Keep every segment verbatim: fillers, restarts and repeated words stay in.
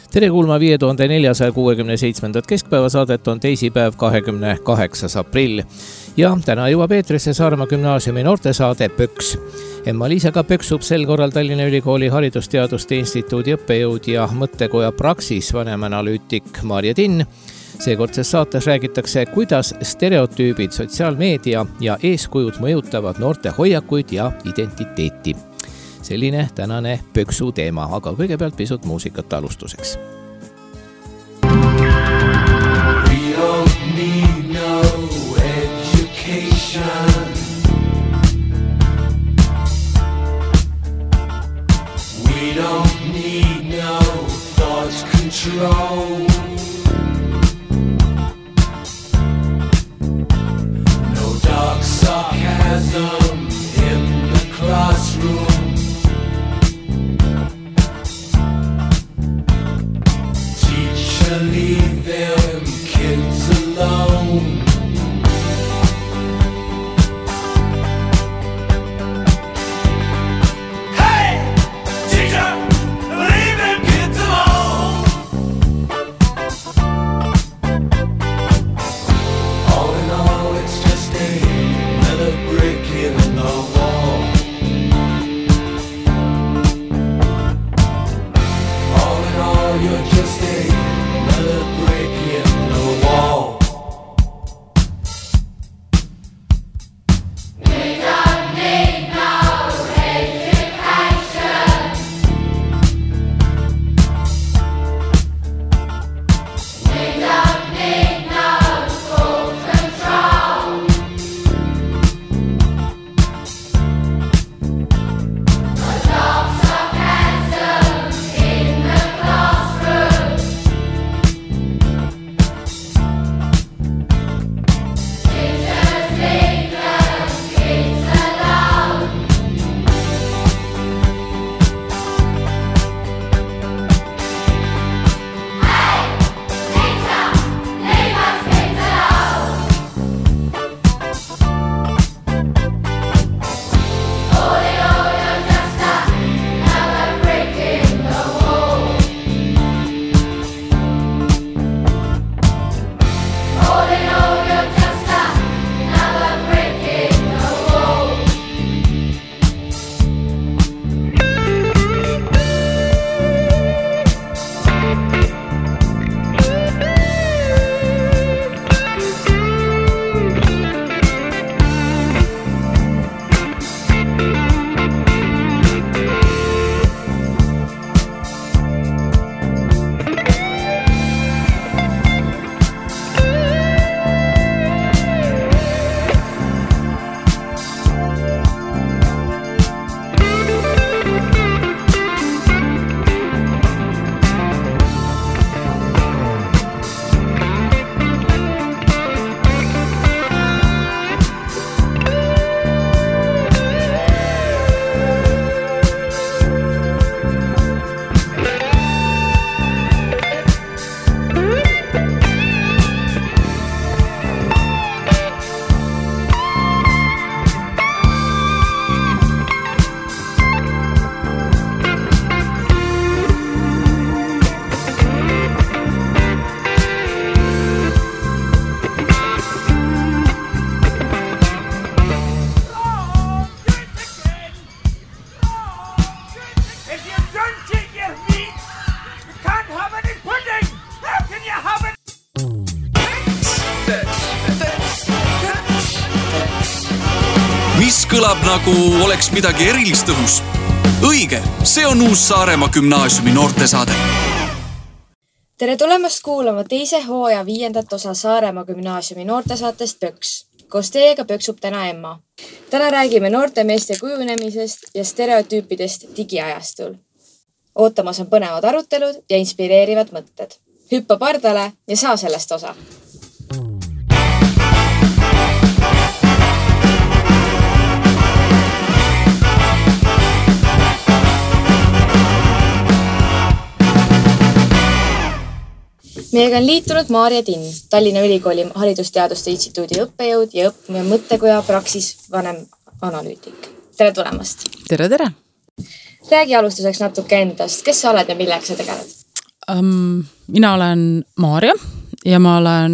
tere kuulma viie tuhande neljasaja kuuekümne seitsmendat keskpäevasaadet, on teisipäev, kahekümne kaheksas aprill. Ja täna jõuab eetrisse Saaremaa gümnaasiumi noortesaade Pöks. Emma-Liisaga pöksub sel korral Tallinna Ülikooli Haridusteaduste Instituudi õppejõud ja mõttekoja Praxis vanemanalüütik Marje Tinn. Seekordses saates räägitakse, kuidas stereotüübid, sotsiaalmeedia ja eeskujud mõjutavad noorte hoiakuid ja identiteeti. Selline tänane pöksu teema, aga kõigepealt pisut muusikat alustuseks. We don't need no education. We don't need no thought control. No dark sarcasm in the classroom. Leave them kids alone. Hey, teacher, leave them kids alone. All in all, it's just another brick in the wall. All in all, you're just a another break in the wall. We don't need no education. We don't need no school control. No dark sarcasm in the classroom. Teachers leave them kids alone. Hey, teacher, leave us kids alone. All in all, you're just another brick in the wall. All in all, you're just another brick in the wall. If you don't eat your meat, you can't have any pudding. How can you have it? Mis kõlab nagu oleks midagi erilist õhus? Õige, see on uus Saaremaa gümnaasiumi noortesaade. Tere tulemast kuulama teise hooaja viiendat osa Saaremaa gümnaasiumi noortesaatest Pöks. Koos teiega pöksub täna Emma. Täna räägime noorte meeste kujunemisest ja stereotüüpidest digiajastul. Ootamas on põnevad arutelud ja inspireerivad mõtted. Hüppa pardale ja saa sellest osa. Meiega on liitunud Marje Tinn, Tallinna Ülikooli Haridusteaduste Instituudi õppejõud ja õpp- ja mõttekoja Praxis vanem analüütik. Tere tulemast! Tere, tere! Räägi alustuseks natuke endast. Kes sa oled ja millega sa tegeled? Um, mina olen Maarja ja ma olen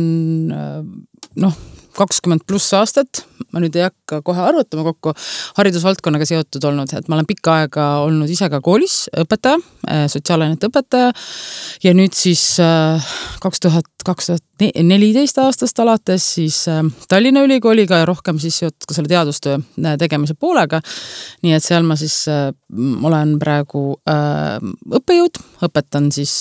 noh, kakskümmend pluss aastat, ma nüüd ei hakka kohe arvutama kokku, haridusvaldkonnaga seotud olnud, et ma olen pikka aega olnud ise ka koolis õpetaja, sotsiaalainete õpetaja ja nüüd siis kaks tuhat neliteist aastast alates siis Tallinna Ülikooliga ja rohkem siis seotud ka selle teadustöö tegemise poolega. Nii et seal ma siis olen praegu õppejõud, õpetan siis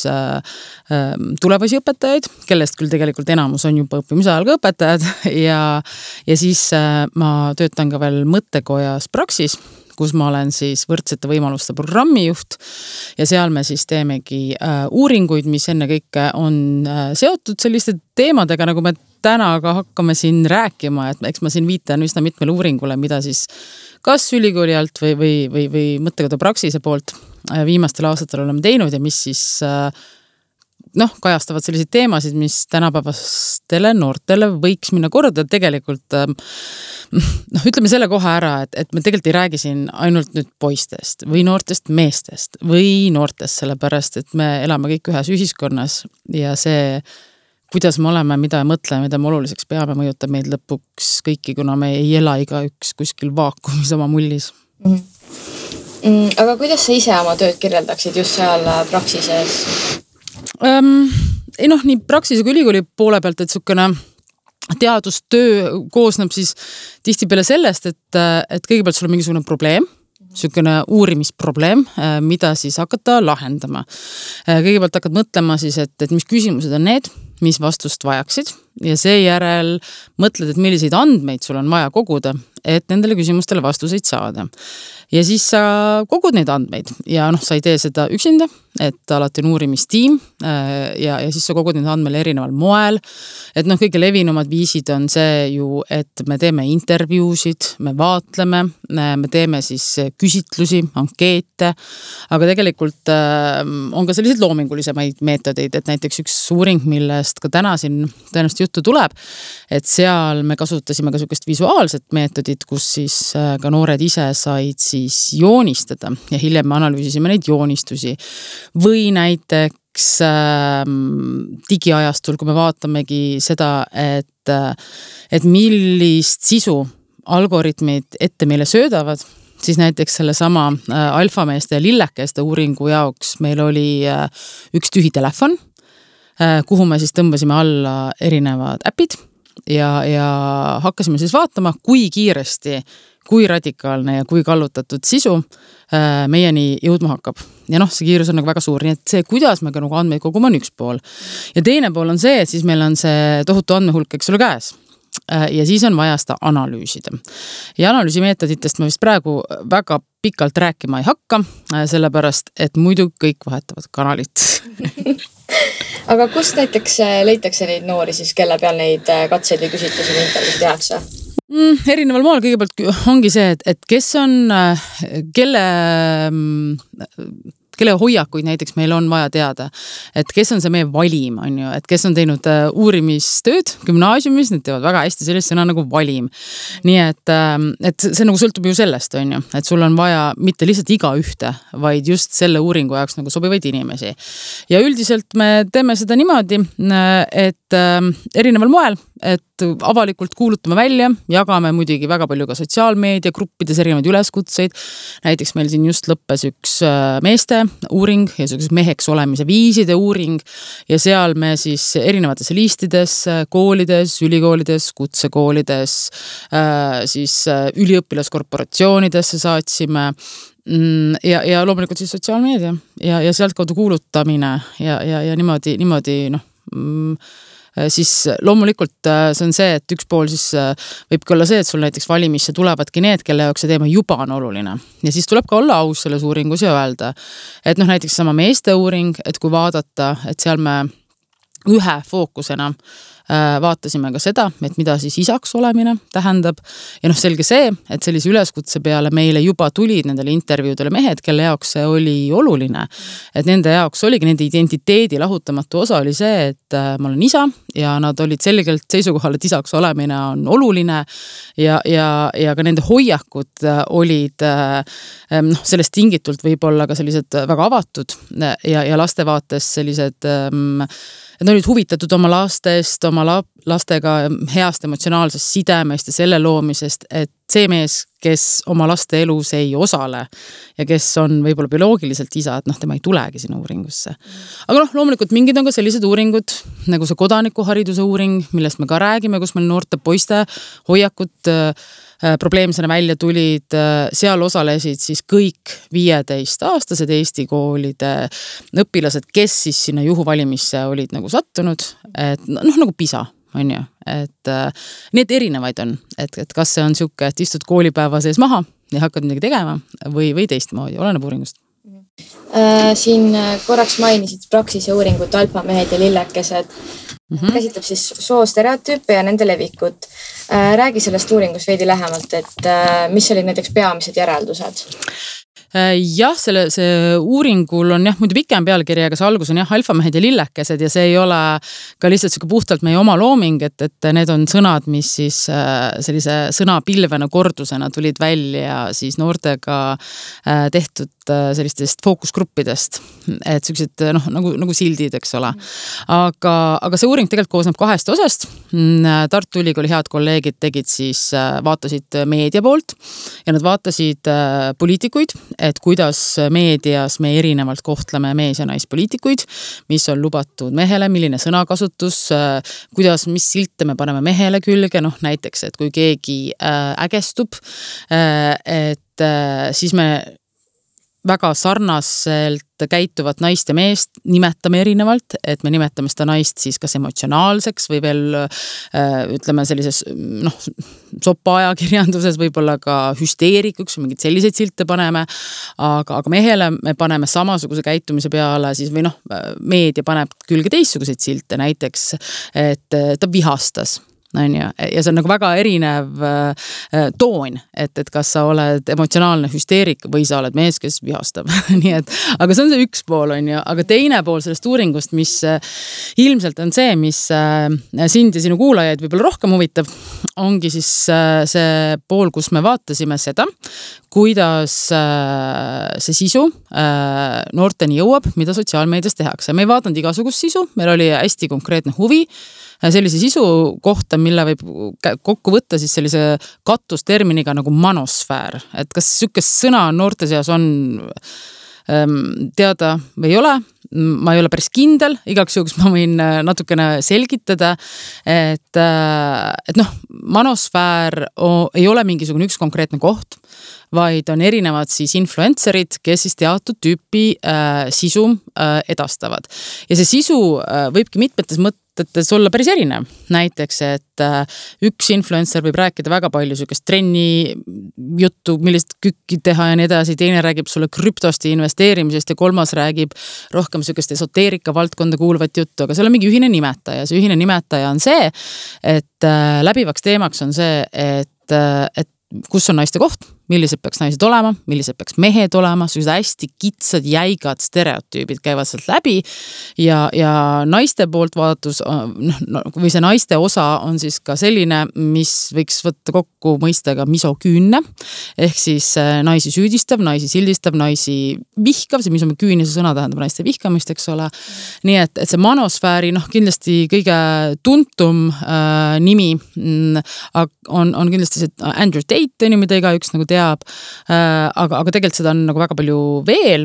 tulevasi õpetajaid, kellest küll tegelikult enamus on juba õppimise ajal ka õpetajad ja, ja siis ma töötan ka veel mõttekojas Praxis, kus ma olen siis võrdsete võimaluste programmijuht ja seal me siis teemegi äh, uuringuid, mis enne kõike on äh, seotud selliste teemadega, nagu me täna ka hakkame siin rääkima, et eks ma siin viitan üsna mitmele uuringule, mida siis kas ülikooli alt või, või, või, või mõttekoda Praxise poolt äh, viimastel aastatel oleme teinud ja mis siis äh, noh, kajastavad selliseid teemasid, mis tänapäevastele noortele võiks minna korda. Tegelikult, noh, ütleme selle kohe ära, et, et me tegelikult ei räägi siin ainult nüüd poistest või noortest meestest või noortest, sellepärast, et me elame kõik ühes ühiskonnas ja see, kuidas me oleme, mida me mõtleme, mida me oluliseks peame, mõjutab meid lõpuks kõiki, kuna me ei ela iga üks kuskil vaakumis oma mullis. Mm-hmm. Aga kuidas sa ise oma tööd kirjeldaksid just seal Praxises? Um, ei noh, nii Praxise kui ülikooli poole pealt, et sukene teadustöö koosneb siis tihtipeale sellest, et, et kõigepealt sul on mingisugune probleem, sukene uurimisprobleem, mida siis hakata lahendama. Kõigepealt hakkad mõtlema siis, et, et mis küsimused on need, mis vastust vajaksid ja seejärel mõtled, et milliseid andmeid sul on vaja koguda, et nendele küsimustele vastuseid saada. Ja siis sa kogud neid andmeid ja noh, sa ei tee seda üksinda, et alati on uurimistiim ja, ja siis sa kogud neid andmeid erineval moel. Et noh, kõige levinumad viisid on see ju, et me teeme intervjuusid, me vaatleme, me teeme siis küsitlusi, ankeete, aga tegelikult on ka selliseid loomingulisemaid meetodeid, et näiteks üks uuring, millest ka täna siin tõenäoliselt juttu tuleb, et seal me kasutasime ka sellist visuaalset meetodit, kus siis ka noored ise said siis joonistada ja hiljem me analüüsisime neid joonistusi või näiteks äh, digiajastul, kui me vaatamegi seda, et, et millist sisu algoritmid ette meile söödavad, siis näiteks selle sama äh, alfameeste ja lillekeste uuringu jaoks meil oli äh, üks tühi telefon, äh, kuhu me siis tõmbasime alla erinevad äpid ja, ja hakkasime siis vaatama, kui kiiresti kui radikaalne ja kui kallutatud sisu äh, meieni jõudma hakkab. Ja noh, see kiirus on nagu väga suur, nii et see, kuidas me ka nagu andmeid kogume on üks pool. Ja teine pool on see, et siis meil on see tohutu andmehulk, eks ole käes. Äh, ja siis on vaja seda analüüsida. Ja analüüsimeetoditest ma vist praegu väga pikalt rääkima ei hakka, äh, sellepärast, et muidu kõik vahetavad kanalit. Aga kust näiteks leitakse neid noori siis, kelle peal neid katseid või küsitlusi või intervjuud tehakse? Mm, erineval moel kõigepealt ongi see, et, et kes on, kelle, kelle hoiakuid näiteks meil on vaja teada, et kes on see meie valim, on ju, et kes on teinud uurimistööd gümnaasiumis, need teevad väga hästi sellist sõna nagu valim. Nii et, et see nagu sõltub ju sellest, on ju, et sul on vaja mitte lihtsalt iga ühte, vaid just selle uuringu jaoks nagu sobivaid inimesi. Ja üldiselt me teeme seda niimoodi, et erineval moel, et avalikult kuulutame välja, jagame muidugi väga palju ka sotsiaalmeedia gruppides erinevaid üleskutseid. Näiteks meil siin just lõppes üks meeste uuring ja meheks olemise viiside uuring ja seal me siis erinevates listides, koolides, ülikoolides, kutsekoolides, siis üliõpilaskorporatsioonidesse saatsime ja, ja loomulikult siis sotsiaalmeedia ja, ja sealt kaudu kuulutamine ja, ja, ja niimoodi, niimoodi noh, siis loomulikult see on see, et üks pool siis võibki olla see, et sul näiteks valimisse tulevadki need, kelle jaoks see teema juba on oluline. Ja siis tuleb ka olla aus selles uuringus ja öelda, et noh, näiteks sama meeste uuring, et kui vaadata, et seal me ühe fookusena vaatasime ka seda, et mida siis isaks olemine tähendab ja noh, selge see, et sellise üleskutse peale meile juba tulid nendele intervjuudele mehed, kelle jaoks see oli oluline, et nende jaoks oligi nende identiteedi lahutamatu osa oli see, et ma olen isa ja nad olid selgelt seisukohal, et isaks olemine on oluline ja, ja, ja ka nende hoiakud olid noh, sellest tingitult võib-olla ka sellised väga avatud ja, ja laste vaates sellised et nad olid huvitatud oma lastest, oma lastega heast emotsionaalsest sidemest ja selle loomisest, et see mees, kes oma laste elus ei osale ja kes on võib-olla bioloogiliselt isa, et noh, tema ei tulegi sinna uuringusse. Aga noh, loomulikult mingid on ka sellised uuringud, nagu see kodanikuhariduse uuring, millest me ka räägime, kus meil noorte poiste hoiakut probleemsena välja tulid, seal osalesid siis kõik viieteist aastased Eesti koolide õpilased, kes siis sinna juhuvalimisse olid nagu sattunud, et noh, nagu PISA, on ju, et need erinevaid on, et, et kas see on siuke, et istud koolipäeva sees maha ja hakkad midagi tegema või, või teistmoodi, oleneb uuringust. Siin korraks mainisid Praxise uuringut Alfamehed ja lillekesed. Mm-hmm. Käsitleb siis soostereotüüpe ja nende levikut. Räägi sellest uuringust veidi lähemalt, et mis olid näiteks peamised järeldused? Jah, selle, see uuringul on jah, muidu pikem pealkiri, aga see algus on jah, alfamehed ja lillekesed ja see ei ole ka lihtsalt siuke puhtalt meie oma looming, et, et need on sõnad, mis siis sellise sõnapilvena kordusena tulid välja siis noortega tehtud sellistest fookusgruppidest, et sellised noh, nagu, nagu sildid, eks ole. Aga, aga see uuring tegelikult koosneb kahest osast. Tartu Ülikooli head kolleegid tegid siis, vaatasid meedia poolt ja nad vaatasid poliitikuid, et kuidas meedias me erinevalt kohtleme mees- ja naispoliitikuid, mis on lubatud mehele, milline sõnakasutus, kuidas, mis silte me paneme mehele külge, noh näiteks, et kui keegi ägestub, et siis me väga sarnaselt käituvat naist ja meest nimetame erinevalt, et me nimetame seda naist siis kas emotsionaalseks või veel ütleme sellises noh, sopa ajakirjanduses võib-olla ka hüsteerikuks või mingid selliseid silte paneme, aga, aga mehele me paneme samasuguse käitumise peale siis või noh, meedia paneb külge teistsuguseid silte, näiteks, et ta vihastas. On ju, ja see on nagu väga erinev äh, toon, et, et kas sa oled emotsionaalne hüsteerik või sa oled mees, kes vihastab. Nii et, aga see on see üks pool, on ju, aga teine pool sellest uuringust, mis äh, ilmselt on see, mis äh, sind ja sinu kuulajaid võib-olla rohkem huvitab, ongi siis äh, see pool, kus me vaatasime seda, kuidas äh, see sisu äh, noorteni jõuab, mida sotsiaalmeedias tehakse. Me ei vaadanud igasugust sisu, meil oli hästi konkreetne huvi sellise sisu kohta, mille võib kokku võtta siis sellise katusterminiga nagu manosfäär. Et kas sükest sõna noorte seas on ähm, teada või ei ole? Ma ei ole päris kindel, igaks juhuks ma võin natukene selgitada, et, et noh, manosfäär ei ole mingisugune üks konkreetne koht, vaid on erinevad siis influencerid, kes siis teatud tüüpi äh, sisu äh, edastavad. Ja see sisu äh, võibki mitmetes mõttes olla päris erinev. Näiteks, et äh, üks influencer võib rääkida väga palju sükest trenni juttu, millist kükki teha ja nii edasi, teine räägib sulle krüptosti investeerimisest ja kolmas räägib rohkem sükest esoteerika valdkonda kuuluvat juttu, aga seal on mingi ühine nimetaja. See ühine nimetaja on see, et äh, läbivaks teemaks on see, et, äh, et kus on naiste koht, millised peaks naised olema, millised peaks mehed olema, sellised hästi kitsad, jäigad stereotüübid käivad sealt läbi ja, ja naiste poolt vaatus, no, või see naiste osa on siis ka selline, mis võiks võtta kokku mõistega misoküünne, ehk siis naisi süüdistav, naisi sildistab, naisi vihkav, see misoküünne see sõna tähendab naiste vihkamist, eks ole. Nii et, et see manosfääri, noh, kindlasti kõige tuntum äh, nimi mm, on, on kindlasti see Andrew Tate, mida iga üks nagu teab, aga, aga tegelikult seda on nagu väga palju veel.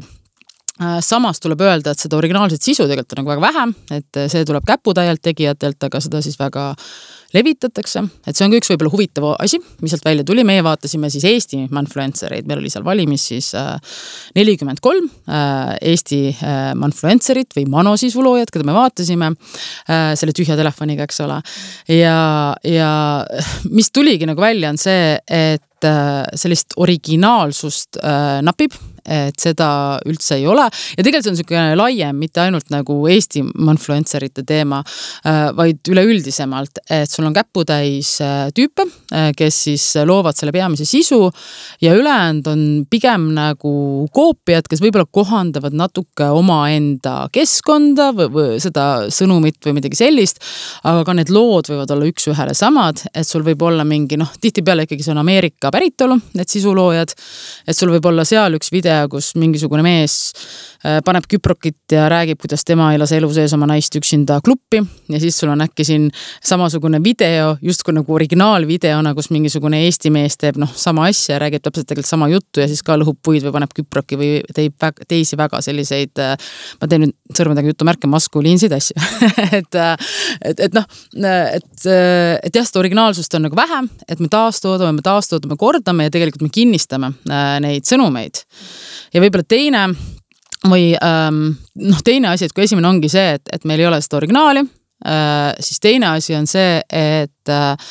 Samas tuleb öelda, et seda originaalset sisu tegelikult on nagu väga vähe, et see tuleb käputäielt tegijatelt, aga seda siis väga levitatakse, et see on üks võib-olla huvitav asi, mis sealt välja tuli, meie vaatasime siis Eesti influencereid, meil oli seal valimis siis nelikümmend kolm Eesti influencerit või manosisuloojad, keda me vaatasime selle tühja telefoniga, eks ole. Ja, ja mis tuligi nagu välja on see, et sellist originaalsust napib, et seda üldse ei ole. Ja tegelikult see on niisugune laiem, mitte ainult nagu Eesti influencerite teema, vaid üleüldisemalt, et sul on käputäis tüüpe, kes siis loovad selle peamise sisu ja ülejäänud on pigem nagu koopiad, kes võib-olla kohandavad natuke omaenda keskkonda või, või seda sõnumit või midagi sellist, aga ka need lood võivad olla üks ühele samad, et sul võib olla mingi, noh, tihtipeale ikkagi see on Ameerika päritolu, need sisuloojad, et sul võib olla seal üks video, kus mingisugune mees paneb küprokit ja räägib, kuidas tema ei lase elu sees oma naist üksinda kluppi ja siis sul on äkki siin samasugune video, justkui nagu originaalvideona, kus mingisugune Eesti mees teeb noh, sama asja ja räägib täpselt tegelikult sama juttu ja siis ka lõhub puid või paneb küproki või teeb väga, teisi väga selliseid, ma teen nüüd sõrmedega jutumärke, maskuliinseid asju. et, et, et noh, et, et jah, seda originaalsust on nagu vähe, et me taastoodame, me taastoodame, kordame ja tegelikult me kinnistame neid sõnumeid. Ja võib-olla teine või ähm, noh, teine asi, et kui esimene ongi see, et, et meil ei ole seda originaali, äh, siis teine asi on see, et äh,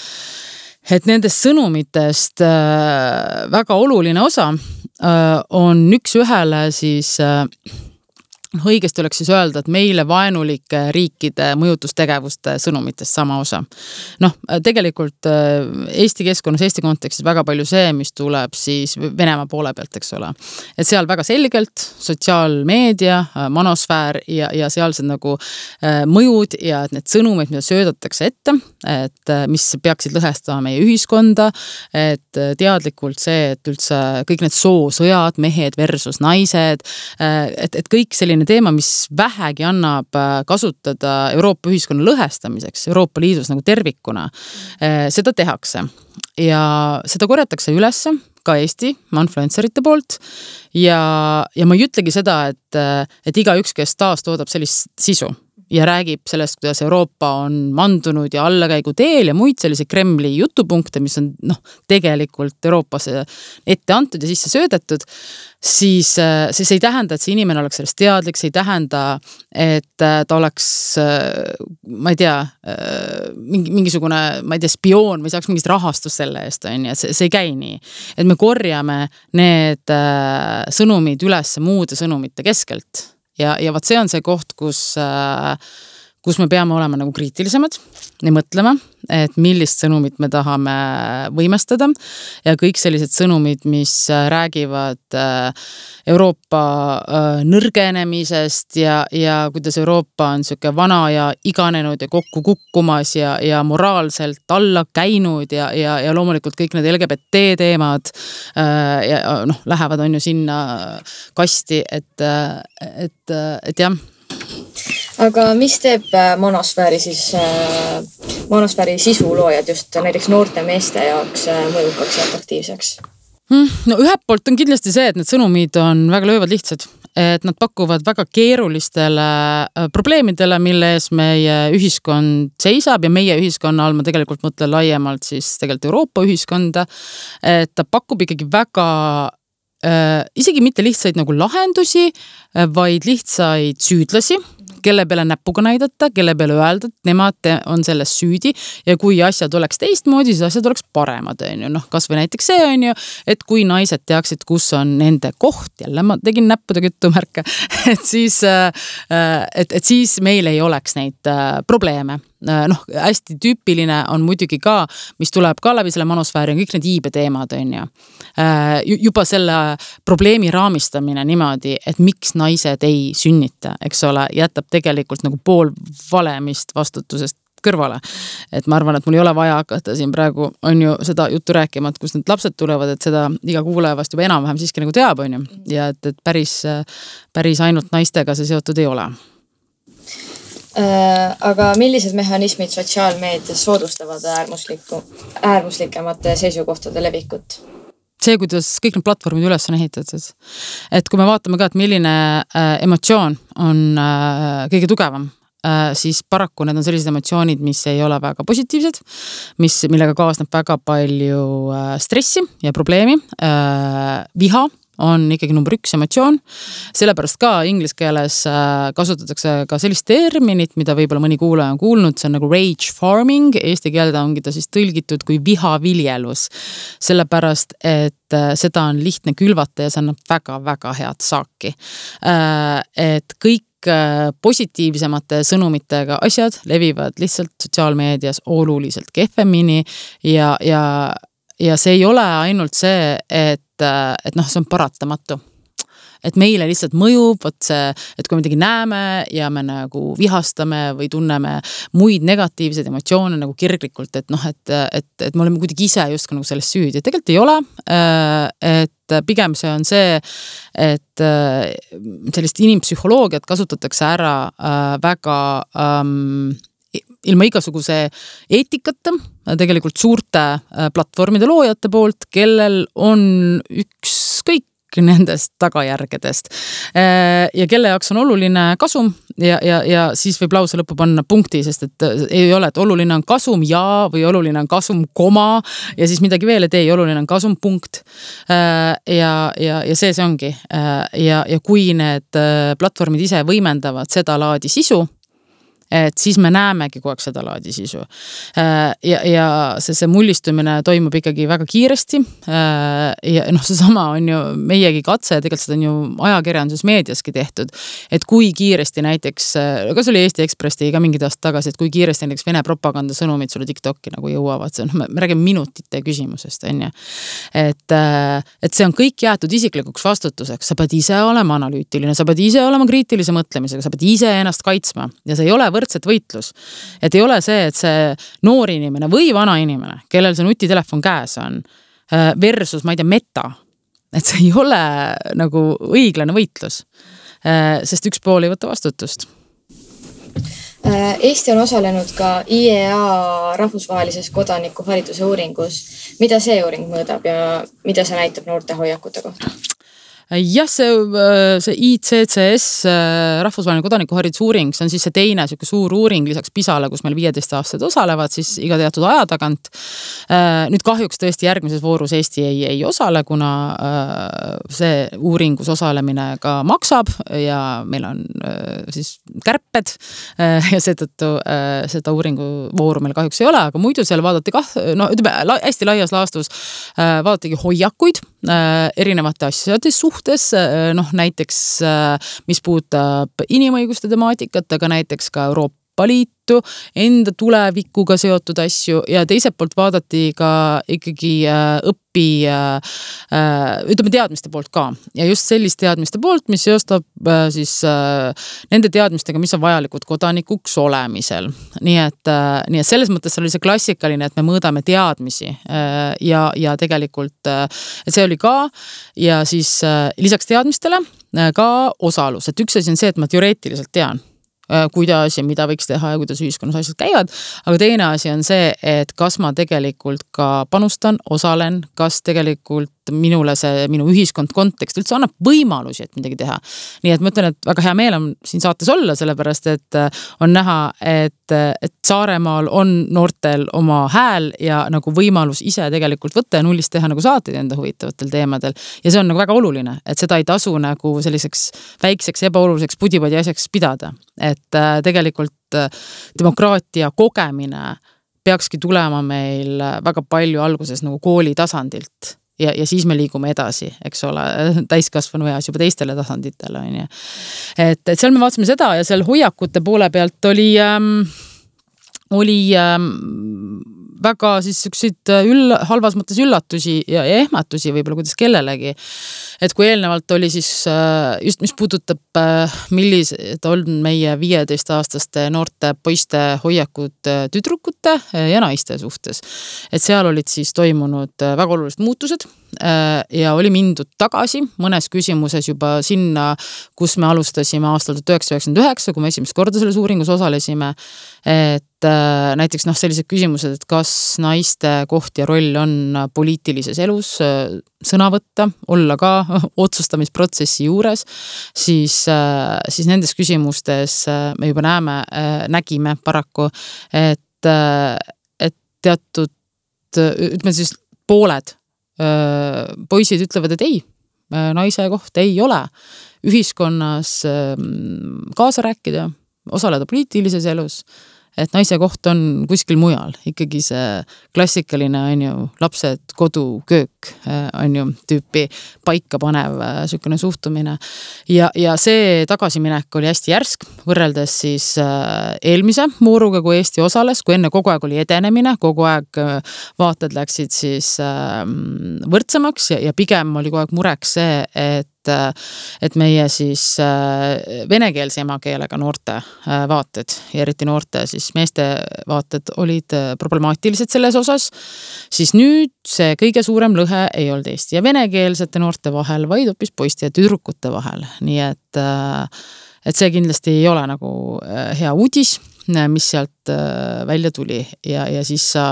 et nendest sõnumitest äh, väga oluline osa äh, on üks ühele siis äh, õigesti oleks siis öelda, et meile vaenulike riikide mõjutustegevuste sõnumitest sama osa. Noh, tegelikult Eesti keskkonnas, Eesti kontekstis väga palju see, mis tuleb siis Venemaa poole pealt, eks ole. Et seal väga selgelt sotsiaalmeedia, manosfäär ja, ja sealsed nagu mõjud ja et need sõnumid, mida söödatakse ette, et mis peaksid lõhestama meie ühiskonda, et teadlikult see, et üldse kõik need soosõjad, mehed versus naised, et, et kõik selline teema, mis vähegi annab kasutada Euroopa ühiskonna lõhestamiseks Euroopa Liidus nagu tervikuna. Seda tehakse ja seda korjatakse ülesse ka Eesti influencerite poolt ja, ja ma ei ütlegi seda, et, et iga üks, kes taas toodab sellist sisu ja räägib sellest, kuidas Euroopa on mandunud ja allakäigu teel ja muid sellise Kremli jutupunkte, mis on noh, tegelikult Euroopas ette antud ja sisse söödetud, siis, siis ei tähenda, et see inimene oleks sellest teadlik, see ei tähenda, et ta oleks, ma ei tea, mingi, mingisugune, ma ei tea, spioon või saaks mingist rahastust selle eest, on ja see, see ei käi nii. Et me korjame need sõnumid üles muude sõnumite keskelt. Ja, ja vaat see on see koht, kus, kus me peame olema nagu kriitilisemad ja mõtlema, et millist sõnumit me tahame võimestada ja kõik sellised sõnumid, mis räägivad Euroopa nõrgenemisest ja, ja kuidas Euroopa on siuke vana ja iganenud ja kokku kukkumas ja, ja moraalselt alla käinud ja, ja, ja loomulikult kõik need L G B T teemad ja noh, lähevad on ju sinna kasti, et, et, et jah. Aga mis teeb monosfääri siis, monosfääri sisuloojad just näiteks noorte meeste jaoks mõjukaks ja atraktiivseks? No ühelt poolt on kindlasti see, et need sõnumid on väga löövad lihtsad, et nad pakuvad väga keerulistele probleemidele, mille ees meie ühiskond seisab ja meie ühiskonna all ma tegelikult mõtlen laiemalt siis tegelikult Euroopa ühiskonda, et ta pakub ikkagi väga äh, isegi mitte lihtsaid nagu lahendusi, vaid lihtsaid süüdlasi, kelle peale näpuga näidata, kelle peale öelda, et nemad on selles süüdi ja kui asjad oleks teistmoodi, siis asjad oleks paremad, on ju. Noh, kas või näiteks see on ju, et kui naised teaksid, kus on nende koht, jälle ma tegin näppudega jutumärke, et siis, et, et siis meil ei oleks neid probleeme. Noh, hästi tüüpiline on muidugi ka, mis tuleb ka läbi selle manosfääri, on kõik need iibe teemad, on ju. Juba selle probleemi raamistamine niimoodi, et miks naised ei sünnita, eks ole, jätab tegelikult nagu pool valemist vastutusest kõrvale. Et ma arvan, et mul ei ole vaja hakata siin praegu on ju seda juttu rääkima, et kus need lapsed tulevad, et seda iga kuulaja vast juba enam-vähem siiski nagu teab, on ju. Ja et, et päris, päris ainult naistega see seotud ei ole. Aga millised mehhanismid sotsiaalmeedias soodustavad äärmusliku, äärmuslikemate seisukohtade levikut? See, kuidas kõik need platvormid üles on ehitatud. Et kui me vaatame ka, et milline emotsioon on kõige tugevam, siis paraku need on sellised emotsioonid, mis ei ole väga positiivsed, mis, millega kaasneb väga palju stressi ja probleemi, viha on ikkagi number üks emotsioon. Sellepärast ka inglise keeles kasutatakse ka sellist terminit, mida võib-olla mõni kuulaja on kuulnud, see on nagu rage farming, eesti keelde ongi ta siis tõlgitud kui vihaviljelus. Sellepärast, et seda on lihtne külvata ja see annab väga-väga head saaki. Et kõik positiivsemate sõnumitega asjad levivad lihtsalt sotsiaalmeedias oluliselt kehvemini ja, ja, ja see ei ole ainult see, et, et noh, see on paratamatu. Et meile lihtsalt mõjub, võt see, et kui me midagi näeme ja me nagu vihastame või tunneme muid negatiivseid emotsioone nagu kirglikult, et noh, et, et, et me oleme kuidagi ise just nagu selles süüdi. Tegelikult ei ole, et pigem see on see, et sellist inimpsühholoogiat kasutatakse ära väga um, ilma igasuguse eetikata, tegelikult suurte platvormide loojate poolt, kellel on ükskõik nendest tagajärgedest ja kelle jaoks on oluline kasum ja, ja, ja siis võib lause lõppu panna punkti, sest et ei ole, et oluline on kasum ja või oluline on kasum koma ja siis midagi veel, et ei, oluline on kasum punkt ja, ja, ja see see ongi ja, ja kui need platvormid ise võimendavad seda laadi sisu, et siis me näemegi kogu aeg seda laadi sisu. Ja, ja see, see mullistumine toimub ikkagi väga kiiresti ja noh, see sama on ju meiegi katse ja tegelikult seda on ju ajakirjanduses meediaski tehtud, et kui kiiresti näiteks, kas oli Eesti Ekspressi ka mingid aastad tagasi, et kui kiiresti näiteks Vene propaganda sõnumid sulle TikToki nagu jõuavad, see, no, me räägime minutite küsimusest, on ju. Et, et see on kõik jäetud isiklikuks vastutuseks, sa pead ise olema analüütiline, sa pead ise olema kriitilise mõtlemisega, sa pead ise ennast kaitsma ja see ei ole võrdset võitlus. Et ei ole see, et see noor inimene või vana inimene, kellel see nutitelefon käes on, versus, ma ei tea, meta. Et see ei ole nagu õiglane võitlus, sest üks pool ei võta vastutust. Eesti on osalenud ka I E A rahvusvahelises kodaniku hariduse uuringus. Mida see uuring mõõdab ja mida see näitab noorte hoiakute kohta? Jah, see, see I C C S, rahvusvaheline kodanikuhariduse uuring, see on siis see teine siuke suur uuring lisaks Pisale, kus meil viieteist aastad osalevad siis iga teatud aja tagant. Nüüd kahjuks tõesti järgmises voorus Eesti ei, ei osale, kuna see uuringus osalemine ka maksab ja meil on siis kärped ja seetõttu seda uuringu vooru meil kahjuks ei ole, aga muidu seal vaadati kah, no ütleme, hästi laias laastus vaadatigi hoiakuid erinevate asjade suhtes, noh näiteks mis puudutab inimõiguste temaatikat, aga näiteks ka Euroopa Liitu, enda tulevikuga seotud asju ja teiselt poolt vaadati ka ikkagi õppi, ütleme teadmiste poolt ka ja just sellist teadmiste poolt, mis seostab siis nende teadmistega, mis on vajalikud kodanikuks olemisel. Nii et, nii et selles mõttes oli see klassikaline, et me mõõdame teadmisi ja, ja tegelikult et see oli ka ja siis lisaks teadmistele ka osalus, et üks asi on see, et ma teoreetiliselt tean, kuidas ja mida võiks teha ja kuidas ühiskonnas asjad käivad, aga teine asi on see, et kas ma tegelikult ka panustan, osalen, kas tegelikult minule see minu ühiskond kontekst üldse annab võimalusi, et midagi teha. Nii et ma ütlen, et väga hea meel on siin saates olla, sellepärast et on näha, et, et Saaremaal on noortel oma hääl ja nagu võimalus ise tegelikult võtta ja nullist teha nagu saateid enda huvitavatel teemadel. Ja see on nagu väga oluline, et seda ei tasu nagu selliseks väikseks ebaoluliseks pudipadi asjaks pidada. Et tegelikult demokraatia kogemine peakski tulema meil väga palju alguses nagu kooli tasandilt. Ja, ja siis me liigume edasi, eks ole, täiskasvanu eas juba teistele tasanditele. On ju. Et, et seal me vaatasime seda ja seal hoiakute poole pealt oli, ähm, oli ähm, väga siis süksid üll, halvas mõttes üllatusi ja ehmatusi võib-olla kuidas kellelegi. Et kui eelnevalt oli siis just mis puudutab, millised on meie viieteist-aastaste noorte poiste hoiakud tüdrukute ja naiste suhtes. Et seal olid siis toimunud väga olulised muutused ja oli mindud tagasi mõnes küsimuses juba sinna, kus me alustasime aastal tuhat üheksasada üheksakümmend üheksa, kui me esimest korda selles uuringus osalesime. Et näiteks noh, sellised küsimused, et kas naiste koht ja roll on poliitilises elus sõna võtta, olla ka otsustamisprotsessi juures, siis, siis nendes küsimustes me juba näeme, nägime paraku, et, et teatud, ütleme siis pooled poisid ütlevad, et ei, naise koht ei ole ühiskonnas kaasa rääkida, osaleda poliitilises elus, et naise koht on kuskil mujal, ikkagi see klassikaline on ju lapsed, kodu, köök on ju tüüpi paika panev sükene suhtumine ja, ja see tagasiminek oli hästi järsk, võrreldes siis eelmise vooruga, kui Eesti osales, kui enne kogu aeg oli edenemine, kogu aeg vaated läksid siis võrdsemaks ja, ja pigem oli kogu aeg mureks see, et et meie siis venekeelse emakeelega noorte vaated ja eriti noorte siis meeste vaated olid problemaatilised selles osas, siis nüüd see kõige suurem lõhe ei olnud Eesti ja venekeelsete noorte vahel, vaid hoopis poiste ja tüdrukute vahel. Nii et, et see kindlasti ei ole nagu hea uudis, mis sealt välja tuli ja, ja siis sa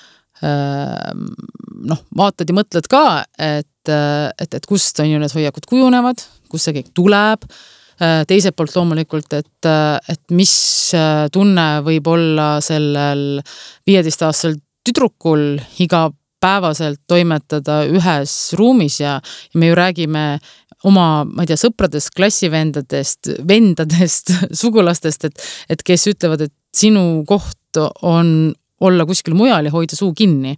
noh, vaatad ja mõtled ka, et, et, et kust on ju need hoiakud kujunevad, kust see kõik tuleb. Teiselt poolt loomulikult, et, et mis tunne võib olla sellel viieteist-aastasel tüdrukul iga päevaselt toimetada ühes ruumis ja, ja me ju räägime oma, ma ei tea, sõpradest, klassivendadest, vendadest, sugulastest, et, et kes ütlevad, et sinu koht on olla kuskil mujal ja hoida suu kinni.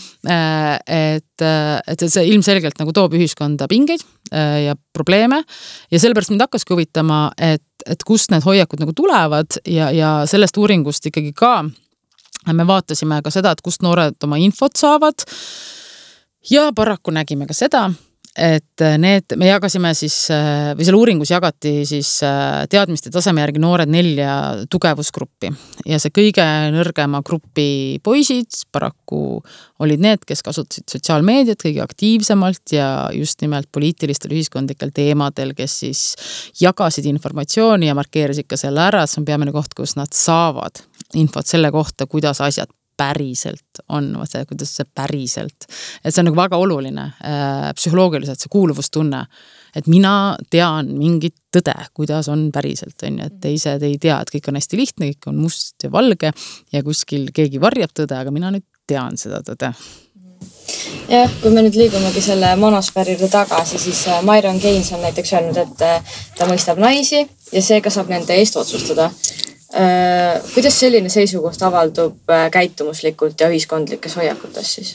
Et, et see ilmselgelt nagu toob ühiskonda pingeid ja probleeme ja sellepärast mind hakkaski huvitama, et, et kust need hoiakud nagu tulevad ja, ja sellest uuringust ikkagi ka me vaatasime ka seda, et kust noored oma infot saavad ja paraku nägime ka seda, et need, me jagasime siis, või selle uuringus jagati siis teadmiste taseme järgi noored nelja tugevusgruppi ja see kõige nõrgema grupi poisid paraku olid need, kes kasutasid sotsiaalmeediat kõige aktiivsemalt ja just nimelt poliitilistel ühiskondlikel teemadel, kes siis jagasid informatsiooni ja markeerisid ka selle ära, see on peamine koht, kus nad saavad infot selle kohta, kuidas asjad päriselt on, see, kuidas see päriselt, et see on nagu väga oluline äh, psühholoogiliselt, see kuuluvustunne, et mina tean mingit tõde, kuidas on päriselt, on ju, et teised ei tea, et kõik on hästi lihtne, kõik on must ja valge ja kuskil keegi varjab tõde, aga mina nüüd tean seda tõde. Jah, kui me nüüd liigumegi selle monosfääride tagasi, siis Myron Keynes on näiteks öelnud, et ta mõistab naisi ja seega saab nende eest otsustada. Kuidas selline seisukoht avaldub käitumuslikult ja ühiskondlikes hoiakutes siis?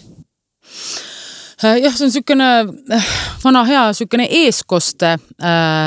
Jah, see on sükene vana hea sükene eeskoste äh,